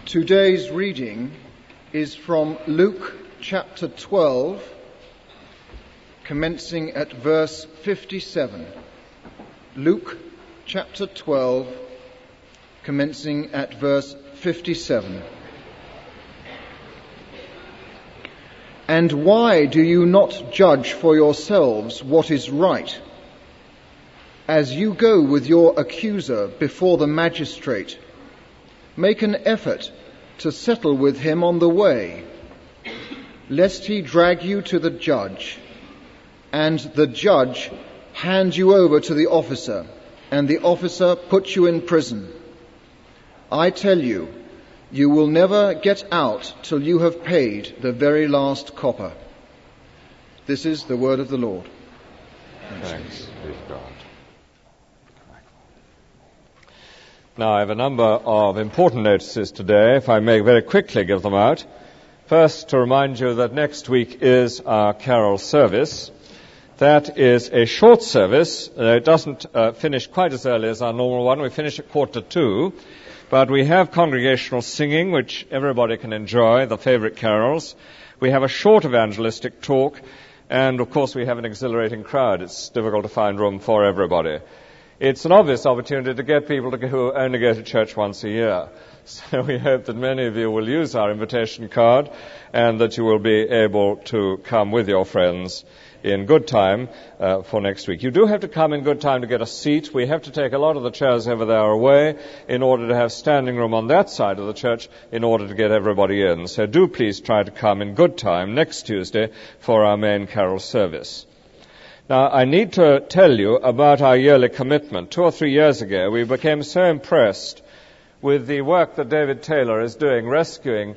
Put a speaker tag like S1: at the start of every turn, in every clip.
S1: Today's reading is from Luke chapter 12, commencing at verse 57. Luke chapter 12, commencing at verse 57. And why do you not judge for yourselves what is right? As you go with your accuser before the magistrate, make an effort to settle with him on the way, lest he drag you to the judge, and the judge hand you over to the officer, and the officer put you in prison. I tell you, you will never get out till you have paid the very last copper. This is the word of the Lord.
S2: Thanks be to God. Now, I have a number of important notices today, if I may very quickly give them out. First, to remind you that next week is our carol service. That is a short service. It doesn't finish quite as early as our normal one. We finish at 1:45. But we have congregational singing, which everybody can enjoy, the favorite carols. We have a short evangelistic talk, and of course we have an exhilarating crowd. It's difficult to find room for everybody. It's an obvious opportunity to get people who only go to church once a year. So we hope that many of you will use our invitation card and that you will be able to come with your friends in good time for next week. You do have to come in good time to get a seat. We have to take a lot of the chairs over there away in order to have standing room on that side of the church in order to get everybody in. So do please try to come in good time next Tuesday for our main carol service. Now, I need to tell you about our yearly commitment. 2 or 3 years ago, we became so impressed with the work that David Taylor is doing, rescuing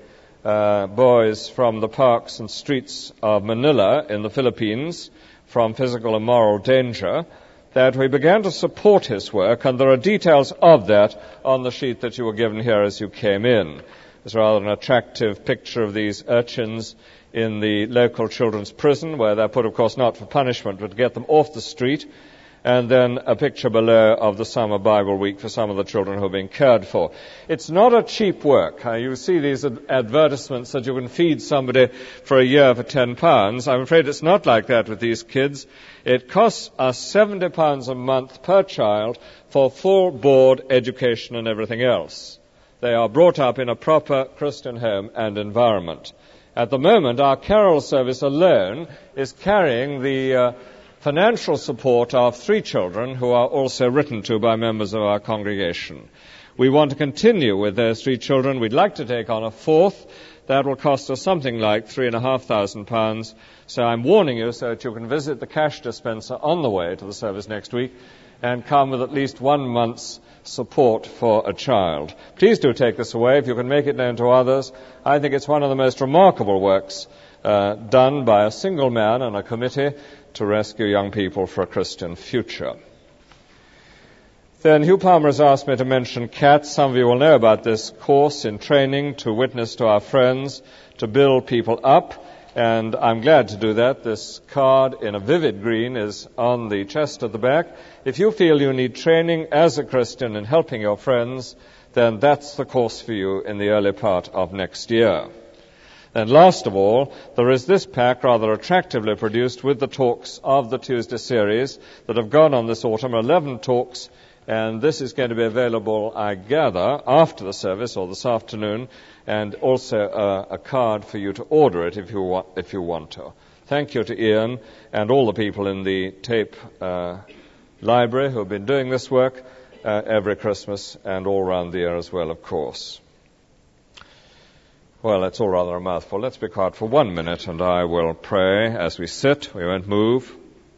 S2: boys from the parks and streets of Manila in the Philippines from physical and moral danger, that we began to support his work, and there are details of that on the sheet that you were given here as you came in. There's rather an attractive picture of these urchins in the local children's prison, where they're put, of course, not for punishment, but to get them off the street, and then a picture below of the summer Bible week for some of the children who are being cared for. It's not a cheap work. You see these advertisements that you can feed somebody for a year for £10. I'm afraid it's not like that with these kids. It costs us £70 a month per child for full board education and everything else. They are brought up in a proper Christian home and environment. At the moment, our carol service alone is carrying the financial support of 3 children who are also written to by members of our congregation. We want to continue with those 3 children. We'd like to take on a 4th. That will cost us something like £3,500. So I'm warning you so that you can visit the cash dispenser on the way to the service next week and come with at least 1 month's support for a child. Please do take this away if you can make it known to others. I think it's one of the most remarkable works done by a single man and a committee to rescue young people for a Christian future. Then Hugh Palmer has asked me to mention CATS. Some of you will know about this course in training to witness to our friends, to build people up, and I'm glad to do that. This card in a vivid green is on the chest at the back. If you feel you need training as a Christian in helping your friends, then that's the course for you in the early part of next year. And last of all, there is this pack rather attractively produced with the talks of the Tuesday series that have gone on this autumn, 11 talks, and this is going to be available, I gather, after the service or this afternoon, and also a card for you to order it if you want to. Thank you to Ian and all the people in the tape library who have been doing this work every Christmas and all round the year as well, of course. Well, that's all rather a mouthful. Let's be quiet for 1 minute, and I will pray as we sit. We won't move.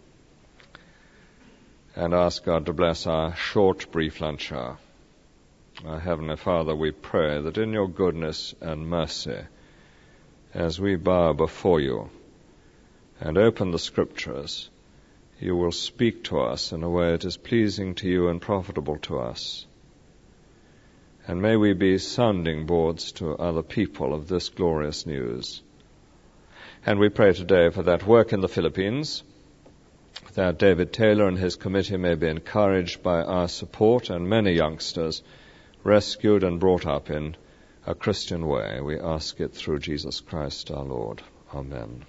S2: And ask God to bless our short, brief lunch hour. Our Heavenly Father, we pray that in your goodness and mercy, as we bow before you and open the Scriptures, you will speak to us in a way that is pleasing to you and profitable to us. And may we be sounding boards to other people of this glorious news. And we pray today for that work in the Philippines, that David Taylor and his committee may be encouraged by our support and many youngsters rescued and brought up in a Christian way. We ask it through Jesus Christ our Lord. Amen.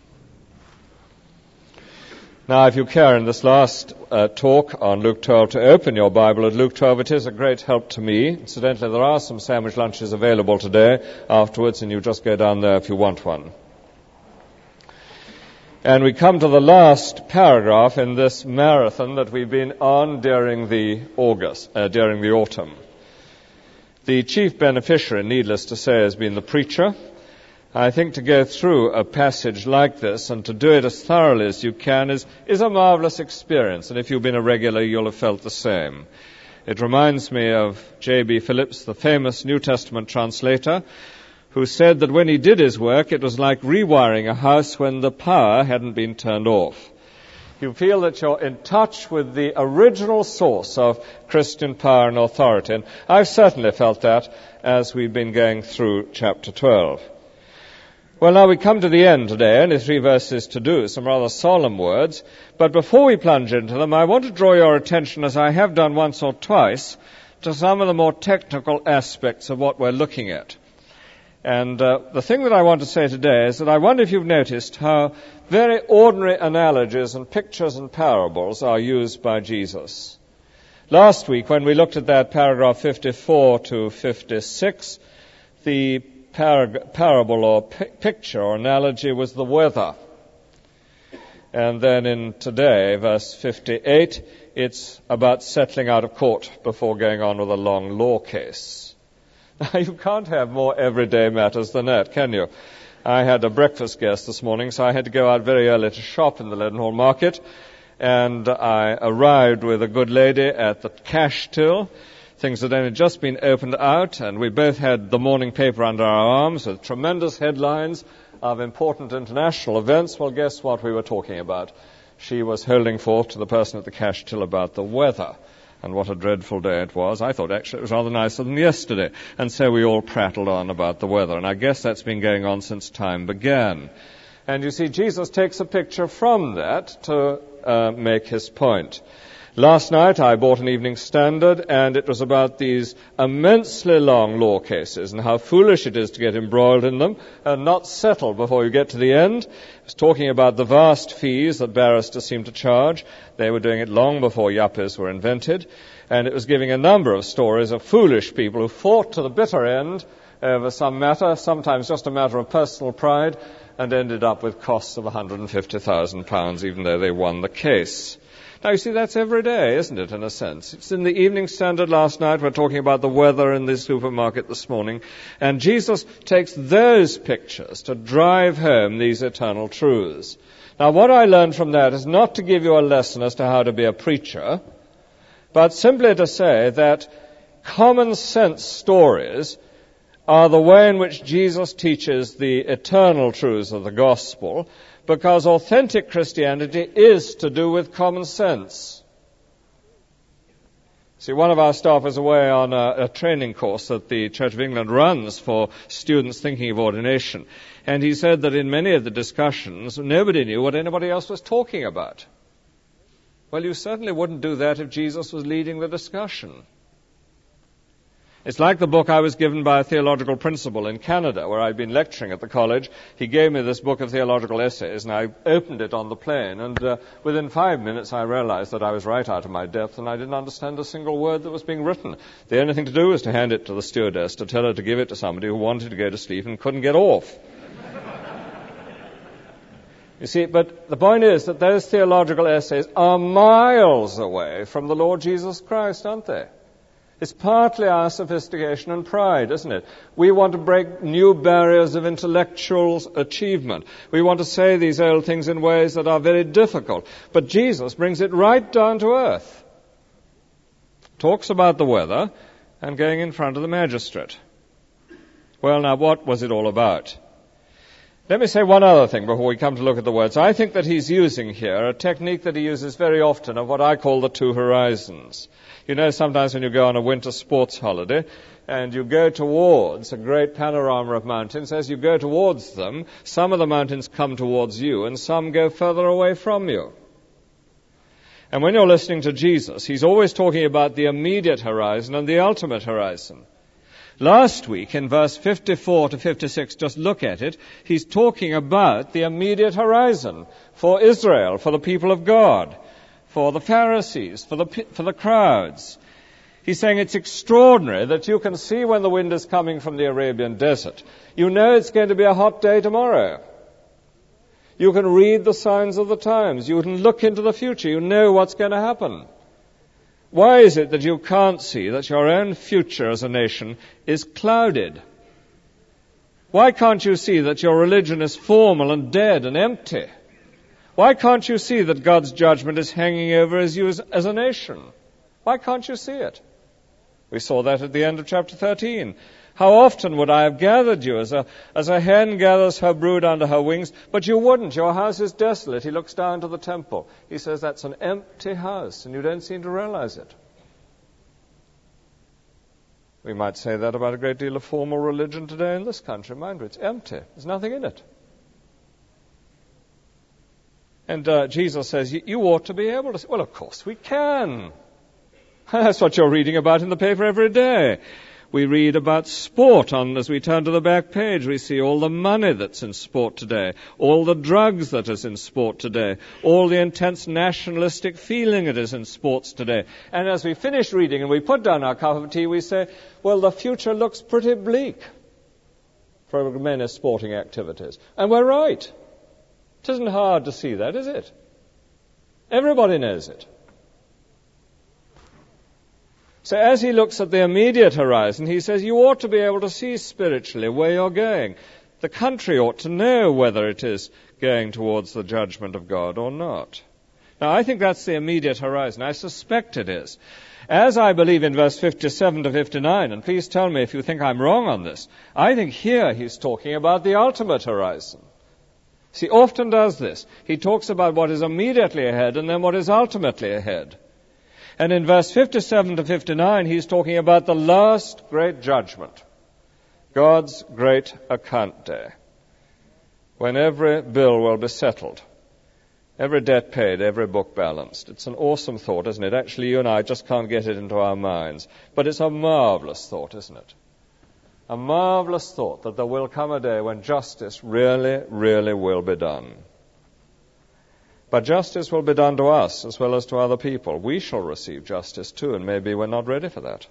S2: Now, if you care in this last talk on Luke 12 to open your Bible at Luke 12, it is a great help to me. Incidentally, there are some sandwich lunches available today afterwards, and you just go down there if you want one. And we come to the last paragraph in this marathon that we've been on during the autumn. The chief beneficiary, needless to say, has been the preacher. I think to go through a passage like this and to do it as thoroughly as you can is a marvelous experience. And if you've been a regular, you'll have felt the same. It reminds me of J.B. Phillips, the famous New Testament translator, who said that when he did his work, it was like rewiring a house when the power hadn't been turned off. You feel that you're in touch with the original source of Christian power and authority. And I've certainly felt that as we've been going through chapter 12. Well, now we come to the end today, only 3 verses to do, some rather solemn words. But before we plunge into them, I want to draw your attention, as I have done once or twice, to some of the more technical aspects of what we're looking at. And the thing that I want to say today is that I wonder if you've noticed how very ordinary analogies and pictures and parables are used by Jesus. Last week, when we looked at that paragraph 54 to 56, the parable or picture or analogy was the weather. And then in today, verse 58, it's about settling out of court before going on with a long law case. Now, you can't have more everyday matters than that, can you? I had a breakfast guest this morning, so I had to go out very early to shop in the Leadenhall Market, and I arrived with a good lady at the cash till. Things had only just been opened out, and we both had the morning paper under our arms with tremendous headlines of important international events. Well, guess what we were talking about? She was holding forth to the person at the cash till about the weather, and what a dreadful day it was. I thought actually it was rather nicer than yesterday, and so we all prattled on about the weather, and I guess that's been going on since time began. And you see, Jesus takes a picture from that to make his point. Last night I bought an Evening Standard, and it was about these immensely long law cases and how foolish it is to get embroiled in them and not settle before you get to the end. It was talking about the vast fees that barristers seem to charge. They were doing it long before yuppies were invented. And it was giving a number of stories of foolish people who fought to the bitter end over some matter, sometimes just a matter of personal pride, and ended up with costs of £150,000, even though they won the case. Now, you see, that's every day, isn't it, in a sense? It's in the Evening Standard last night. We're talking about the weather in the supermarket this morning. And Jesus takes those pictures to drive home these eternal truths. Now, what I learned from that is not to give you a lesson as to how to be a preacher, but simply to say that common sense stories are the way in which Jesus teaches the eternal truths of the gospel, because authentic Christianity is to do with common sense. See, one of our staff is away on a training course that the Church of England runs for students thinking of ordination, and he said that in many of the discussions, nobody knew what anybody else was talking about. Well, you certainly wouldn't do that if Jesus was leading the discussion. It's like the book I was given by a theological principal in Canada, where I'd been lecturing at the college. He gave me this book of theological essays, and I opened it on the plane, and within 5 minutes I realized that I was right out of my depth, and I didn't understand a single word that was being written. The only thing to do was to hand it to the stewardess, to tell her to give it to somebody who wanted to go to sleep and couldn't get off. You see, but the point is that those theological essays are miles away from the Lord Jesus Christ, aren't they? It's partly our sophistication and pride, isn't it? We want to break new barriers of intellectual achievement. We want to say these old things in ways that are very difficult. But Jesus brings it right down to earth. Talks about the weather and going in front of the magistrate. Well, now, what was it all about? Let me say one other thing before we come to look at the words. I think that he's using here a technique that he uses very often of what I call the two horizons. You know, sometimes when you go on a winter sports holiday and you go towards a great panorama of mountains, as you go towards them, some of the mountains come towards you and some go further away from you. And when you're listening to Jesus, he's always talking about the immediate horizon and the ultimate horizon. Last week, in verse 54 to 56, just look at it, he's talking about the immediate horizon for Israel, for the people of God, for the Pharisees, for the crowds. He's saying it's extraordinary that you can see when the wind is coming from the Arabian desert. You know it's going to be a hot day tomorrow. You can read the signs of the times. You can look into the future. You know what's going to happen. Why is it that you can't see that your own future as a nation is clouded? Why can't you see that your religion is formal and dead and empty? Why can't you see that God's judgment is hanging over you as a nation? Why can't you see it? We saw that at the end of chapter 13. How often would I have gathered you as a hen gathers her brood under her wings, but you wouldn't. Your house is desolate. He looks down to the temple. He says that's an empty house, and you don't seem to realize it. We might say that about a great deal of formal religion today in this country. Mind you, it's empty. There's nothing in it. And Jesus says, you ought to be able to say, well, of course we can. That's what you're reading about in the paper every day. We read about sport as we turn to the back page. We see all the money that's in sport today, all the drugs that is in sport today, all the intense nationalistic feeling that is in sports today. And as we finish reading and we put down our cup of tea, we say, well, the future looks pretty bleak for many sporting activities. And we're right. It isn't hard to see that, is it? Everybody knows it. So as he looks at the immediate horizon, he says you ought to be able to see spiritually where you're going. The country ought to know whether it is going towards the judgment of God or not. Now, I think that's the immediate horizon. I suspect it is. As I believe in verse 57 to 59, and please tell me if you think I'm wrong on this, I think here he's talking about the ultimate horizon. He often does this. He talks about what is immediately ahead and then what is ultimately ahead. And in verse 57 to 59, he's talking about the last great judgment, God's great account day, when every bill will be settled, every debt paid, every book balanced. It's an awesome thought, isn't it? Actually, you and I just can't get it into our minds. But it's a marvelous thought, isn't it? A marvelous thought that there will come a day when justice really, really will be done. But justice will be done to us as well as to other people. We shall receive justice too, and maybe we're not ready for that.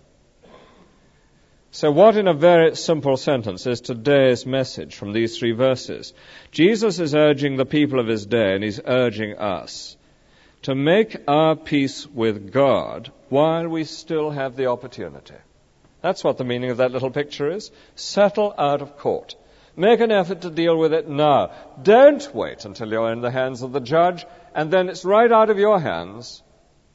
S2: So what, in a very simple sentence, is today's message from these three verses? Jesus is urging the people of his day, and he's urging us, to make our peace with God while we still have the opportunity. That's what the meaning of that little picture is. Settle out of court. Make an effort to deal with it now. Don't wait until you're in the hands of the judge, and then it's right out of your hands,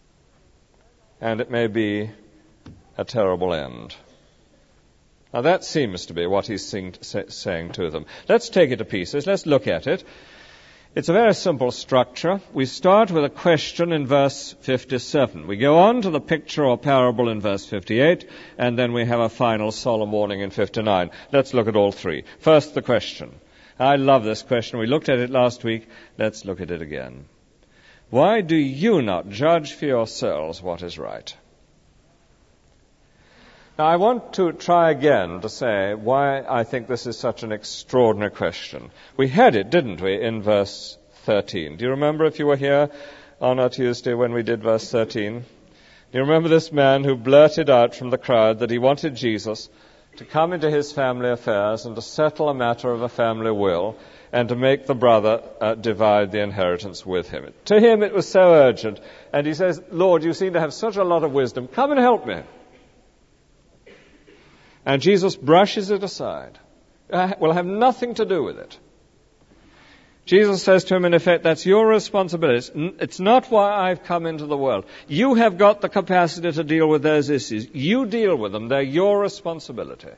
S2: and it may be a terrible end. Now that seems to be what he's saying to them. Let's take it to pieces. Let's look at it. It's a very simple structure. We start with a question in verse 57. We go on to the picture or parable in verse 58, and then we have a final solemn warning in 59. Let's look at all three. First, the question. I love this question. We looked at it last week. Let's look at it again. Why do you not judge for yourselves what is right? Now, I want to try again to say why I think this is such an extraordinary question. We had it, didn't we, in verse 13. Do you remember, if you were here on our Tuesday when we did verse 13? Do you remember this man who blurted out from the crowd that he wanted Jesus to come into his family affairs and to settle a matter of a family will and to make the brother divide the inheritance with him? To him it was so urgent, and he says, Lord, you seem to have such a lot of wisdom. Come and help me. And Jesus brushes it aside. Will have nothing to do with it. Jesus says to him, in effect, that's your responsibility. It's not why I've come into the world. You have got the capacity to deal with those issues. You deal with them. They're your responsibility.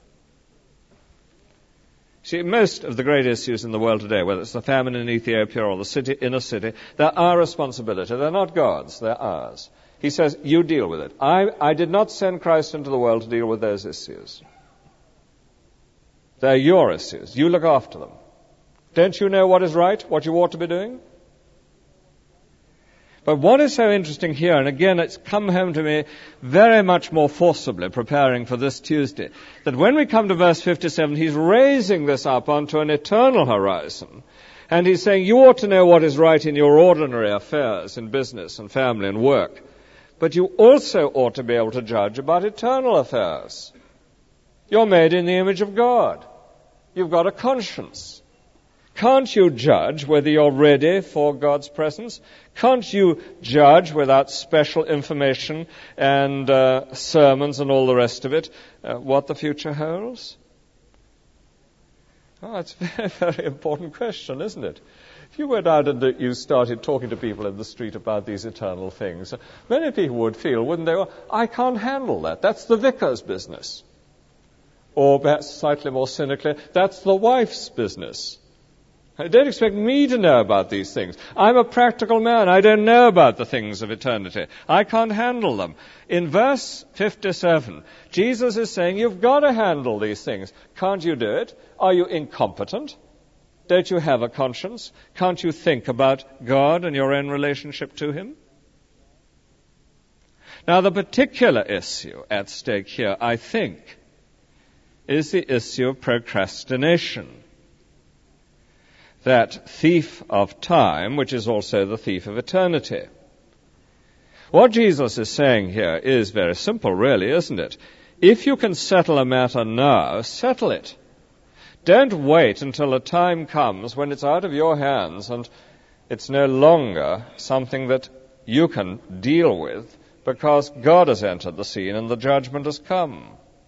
S2: See, most of the great issues in the world today, whether it's the famine in Ethiopia or the inner city, they're our responsibility. They're not God's. They're ours. He says, you deal with it. I did not send Christ into the world to deal with those issues. They're your issues. You look after them. Don't you know what is right, what you ought to be doing? But what is so interesting here, and again it's come home to me very much more forcibly preparing for this Tuesday, that when we come to verse 57, he's raising this up onto an eternal horizon. And he's saying you ought to know what is right in your ordinary affairs, in business and family and work. But you also ought to be able to judge about eternal affairs. You're made in the image of God. You've got a conscience. Can't you judge whether you're ready for God's presence? Can't you judge without special information and sermons and all the rest of it what the future holds? Oh, it's a very, very important question, isn't it? If you went out and you started talking to people in the street about these eternal things, many people would feel, wouldn't they, well, I can't handle that. That's the vicar's business. Or perhaps slightly more cynically, that's the wife's business. Don't expect me to know about these things. I'm a practical man. I don't know about the things of eternity. I can't handle them. In verse 57, Jesus is saying, you've got to handle these things. Can't you do it? Are you incompetent? Don't you have a conscience? Can't you think about God and your own relationship to Him? Now, the particular issue at stake here, I think, is the issue of procrastination. That thief of time, which is also the thief of eternity. What Jesus is saying here is very simple, really, isn't it? If you can settle a matter now, settle it. Don't wait until a time comes when it's out of your hands and it's no longer something that you can deal with because God has entered the scene and the judgment has come.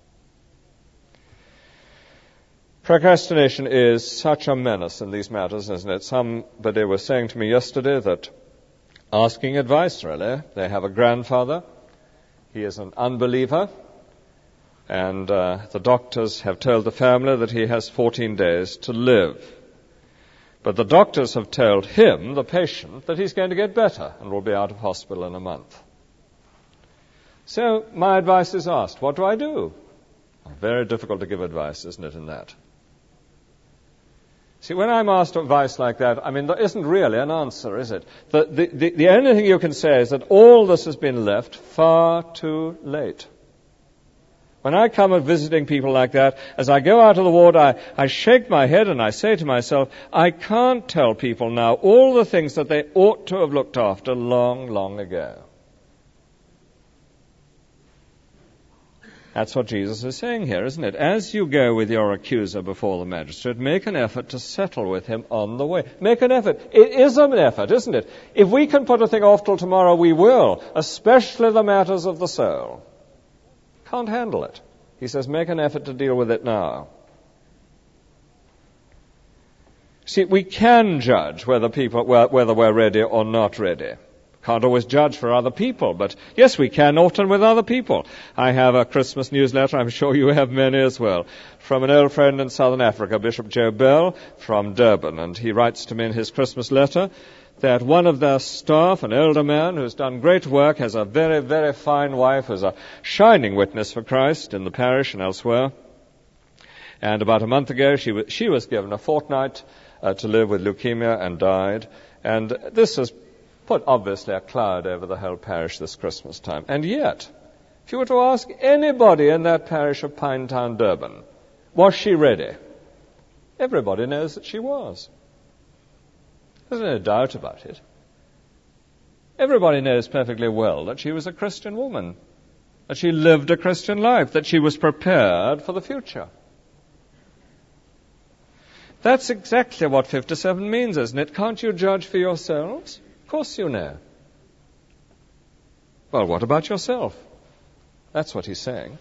S2: Procrastination is such a menace in these matters, isn't it? Somebody was saying to me yesterday that asking advice, really. They have a grandfather. He is an unbeliever. And the doctors have told the family that he has 14 days to live. But the doctors have told him, the patient, that he's going to get better and will be out of hospital in a month. So my advice is asked, what do I do? Very difficult to give advice, isn't it, in that? See, when I'm asked advice like that, I mean, there isn't really an answer, is it? The only thing you can say is that all this has been left far too late. When I come at visiting people like that, as I go out of the ward, I shake my head and I say to myself, I can't tell people now all the things that they ought to have looked after long, long ago. That's what Jesus is saying here, isn't it? As you go with your accuser before the magistrate, make an effort to settle with him on the way. Make an effort. It is an effort, isn't it? If we can put a thing off till tomorrow, we will, especially the matters of the soul. Can't handle it. He says, make an effort to deal with it now. See, we can judge whether we're ready or not ready. Can't always judge for other people, but yes, we can often with other people. I have a Christmas newsletter, I'm sure you have many as well, from an old friend in Southern Africa, Bishop Joe Bell from Durban, and he writes to me in his Christmas letter that one of their staff, an elder man who's done great work, has a very, very fine wife who's a shining witness for Christ in the parish and elsewhere. And about a month ago, she was given a fortnight to live with leukemia and died. And this has put, obviously, a cloud over the whole parish this Christmas time. And yet, if you were to ask anybody in that parish of Pinetown, Durban, was she ready? Everybody knows that she was. There's no doubt about it. Everybody knows perfectly well that she was a Christian woman, that she lived a Christian life, that she was prepared for the future. That's exactly what 57 means, isn't it? Can't you judge for yourselves? Of course you know. Well, what about yourself? That's what he's saying.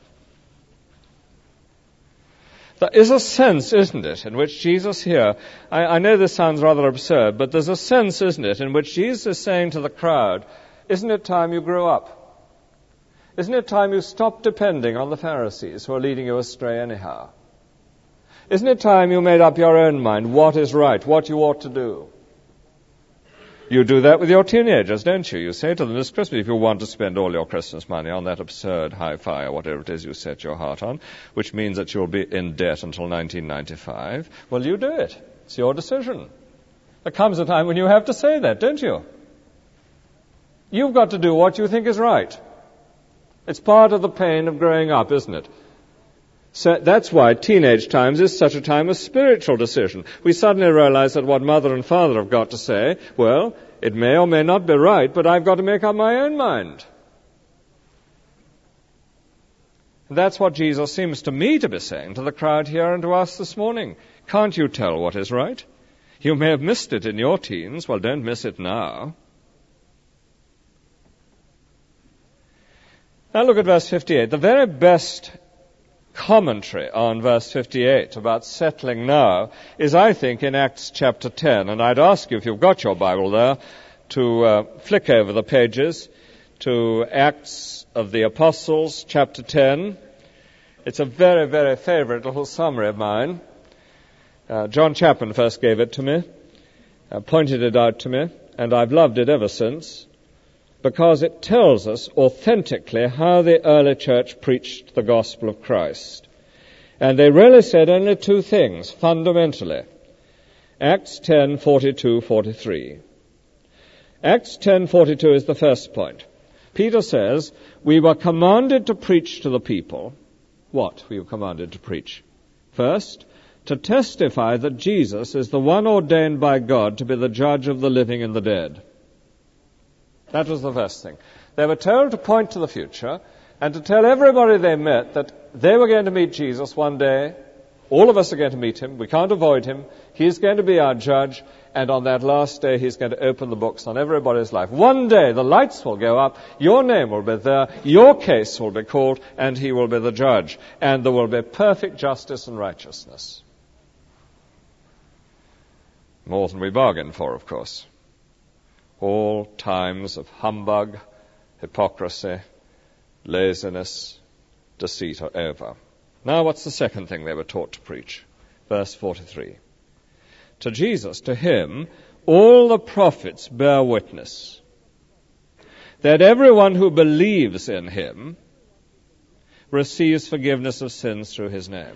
S2: There is a sense, isn't it, in which Jesus here, I know this sounds rather absurd, but there's a sense, isn't it, in which Jesus is saying to the crowd, isn't it time you grew up? Isn't it time you stopped depending on the Pharisees who are leading you astray anyhow? Isn't it time you made up your own mind what is right, what you ought to do? You do that with your teenagers, don't you? You say to them this Christmas, if you want to spend all your Christmas money on that absurd hi-fi or whatever it is you set your heart on, which means that you'll be in debt until 1995, well, you do it. It's your decision. There comes a time when you have to say that, don't you? You've got to do what you think is right. It's part of the pain of growing up, isn't it? So that's why teenage times is such a time of spiritual decision. We suddenly realize that what mother and father have got to say, well, it may or may not be right, but I've got to make up my own mind. And that's what Jesus seems to me to be saying to the crowd here and to us this morning. Can't you tell what is right? You may have missed it in your teens. Well, don't miss it now. Now look at verse 58. The very best commentary on verse 58 about settling now is, I think, in Acts chapter 10. And I'd ask you, if you've got your Bible there, to flick over the pages to Acts of the Apostles, chapter 10. It's a very, very favorite little summary of mine. John Chapman first gave it to me, pointed it out to me, and I've loved it ever since, because it tells us authentically how the early church preached the gospel of Christ. And they really said only two things, fundamentally. Acts 10:42-43. Acts 10:42 is the first point. Peter says, we were commanded to preach to the people. What we were commanded to preach? First, to testify that Jesus is the one ordained by God to be the judge of the living and the dead. That was the first thing. They were told to point to the future and to tell everybody they met that they were going to meet Jesus one day. All of us are going to meet him. We can't avoid him. He's going to be our judge. And on that last day, he's going to open the books on everybody's life. One day, the lights will go up. Your name will be there. Your case will be called. And he will be the judge. And there will be perfect justice and righteousness. More than we bargained for, of course. All times of humbug, hypocrisy, laziness, deceit are over. Now what's the second thing they were taught to preach? Verse 43. To Jesus, to him, all the prophets bear witness that everyone who believes in him receives forgiveness of sins through his name.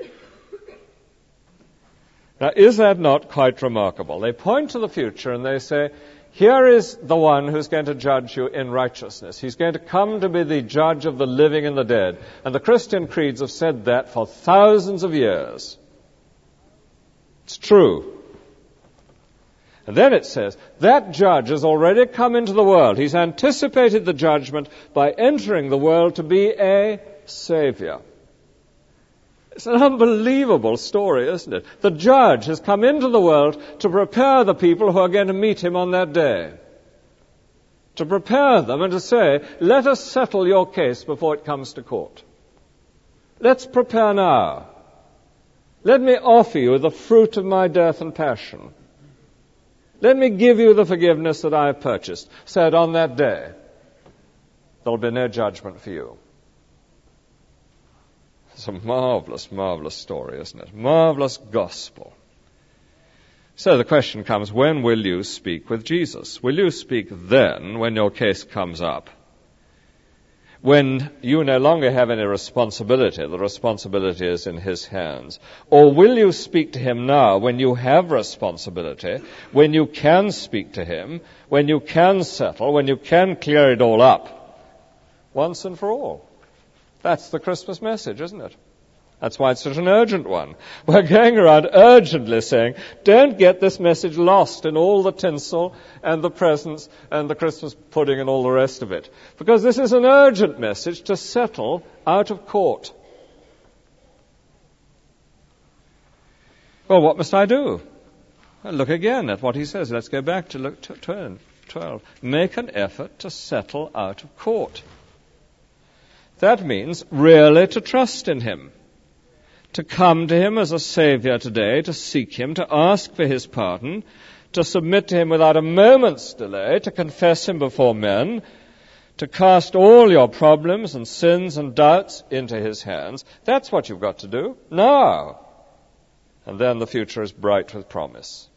S2: Now, is that not quite remarkable? They point to the future and they say, here is the one who's going to judge you in righteousness. He's going to come to be the judge of the living and the dead. And the Christian creeds have said that for thousands of years. It's true. And then it says, that judge has already come into the world. He's anticipated the judgment by entering the world to be a savior. It's an unbelievable story, isn't it? The judge has come into the world to prepare the people who are going to meet him on that day. To prepare them and to say, let us settle your case before it comes to court. Let's prepare now. Let me offer you the fruit of my death and passion. Let me give you the forgiveness that I have purchased. Said on that day, there'll be no judgment for you. It's a marvelous, marvelous story, isn't it? Marvelous gospel. So the question comes, when will you speak with Jesus? Will you speak then, when your case comes up? When you no longer have any responsibility, the responsibility is in his hands. Or will you speak to him now, when you have responsibility, when you can speak to him, when you can settle, when you can clear it all up, once and for all? That's the Christmas message, isn't it? That's why it's such an urgent one. We're going around urgently saying, don't get this message lost in all the tinsel and the presents and the Christmas pudding and all the rest of it. Because this is an urgent message to settle out of court. Well, what must I do? Well, look again at what he says. Let's go back to look 12. Make an effort to settle out of court. That means really to trust in him, to come to him as a Savior today, to seek him, to ask for his pardon, to submit to him without a moment's delay, to confess him before men, to cast all your problems and sins and doubts into his hands. That's what you've got to do now. And then the future is bright with promise.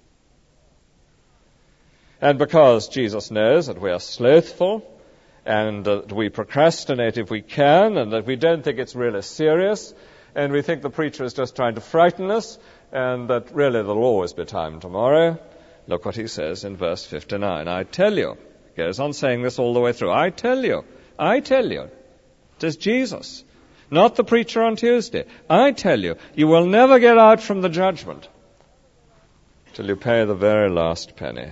S2: And because Jesus knows that we are slothful, and that we procrastinate if we can, and that we don't think it's really serious, and we think the preacher is just trying to frighten us, and that really there'll always be time tomorrow. Look what he says in verse 59. I tell you, goes on saying this all the way through. I tell you, it is Jesus, not the preacher on Tuesday. I tell you, you will never get out from the judgment till you pay the very last penny.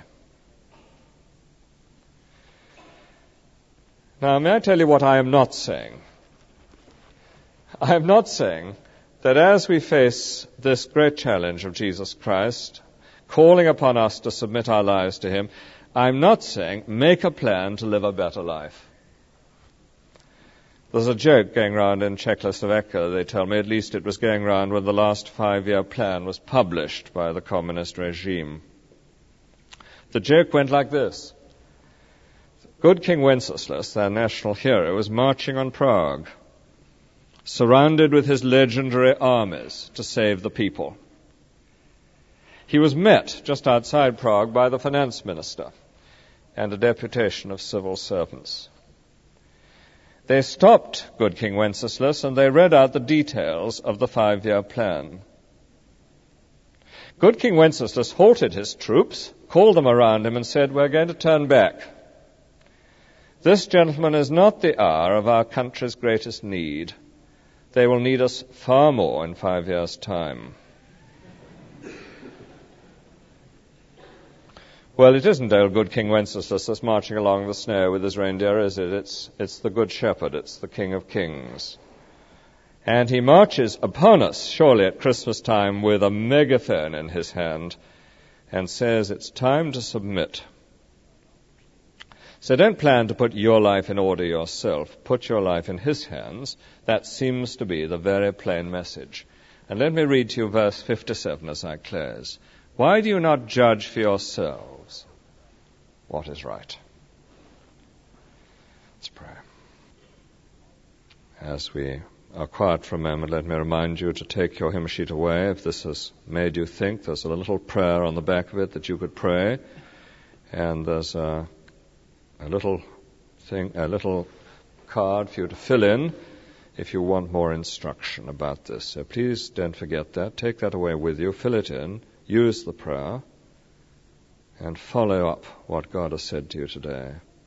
S2: Now, may I tell you what I am not saying? I am not saying that as we face this great challenge of Jesus Christ, calling upon us to submit our lives to Him, I'm not saying make a plan to live a better life. There's a joke going around in Czechoslovakia, they tell me, at least it was going around when the last 5-year plan was published by the communist regime. The joke went like this. Good King Wenceslas, their national hero, was marching on Prague, surrounded with his legendary armies to save the people. He was met just outside Prague by the finance minister and a deputation of civil servants. They stopped good King Wenceslas and they read out the details of the 5-year plan. Good King Wenceslas halted his troops, called them around him and said, "We're going to turn back. This, gentlemen, is not the hour of our country's greatest need. They will need us far more in 5 years' time." Well, it isn't old good King Wenceslas that's marching along the snow with his reindeer, is it? It's the Good Shepherd, it's the King of Kings. And he marches upon us, surely at Christmas time, with a megaphone in his hand and says it's time to submit. So don't plan to put your life in order yourself. Put your life in His hands. That seems to be the very plain message. And let me read to you verse 57 as I close. Why do you not judge for yourselves what is right? Let's pray. As we are quiet for a moment, let me remind you to take your hymn sheet away. If this has made you think, there's a little prayer on the back of it that you could pray. And there's a little card for you to fill in if you want more instruction about this. So please don't forget that. Take that away with you, fill it in, use the prayer, and follow up what God has said to you today.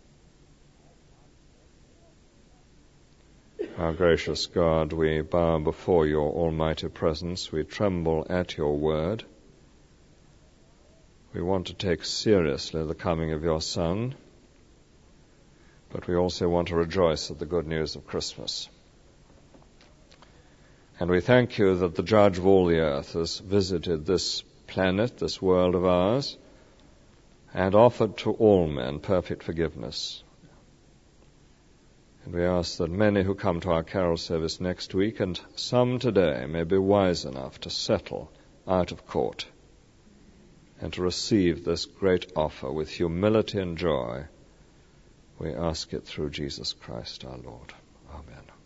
S2: Our gracious God, we bow before your almighty presence. We tremble at your word. We want to take seriously the coming of your Son, but we also want to rejoice at the good news of Christmas. And we thank you that the Judge of all the earth has visited this planet, this world of ours, and offered to all men perfect forgiveness. And we ask that many who come to our carol service next week, and some today, may be wise enough to settle out of court and to receive this great offer with humility and joy. We ask it through Jesus Christ our Lord. Amen.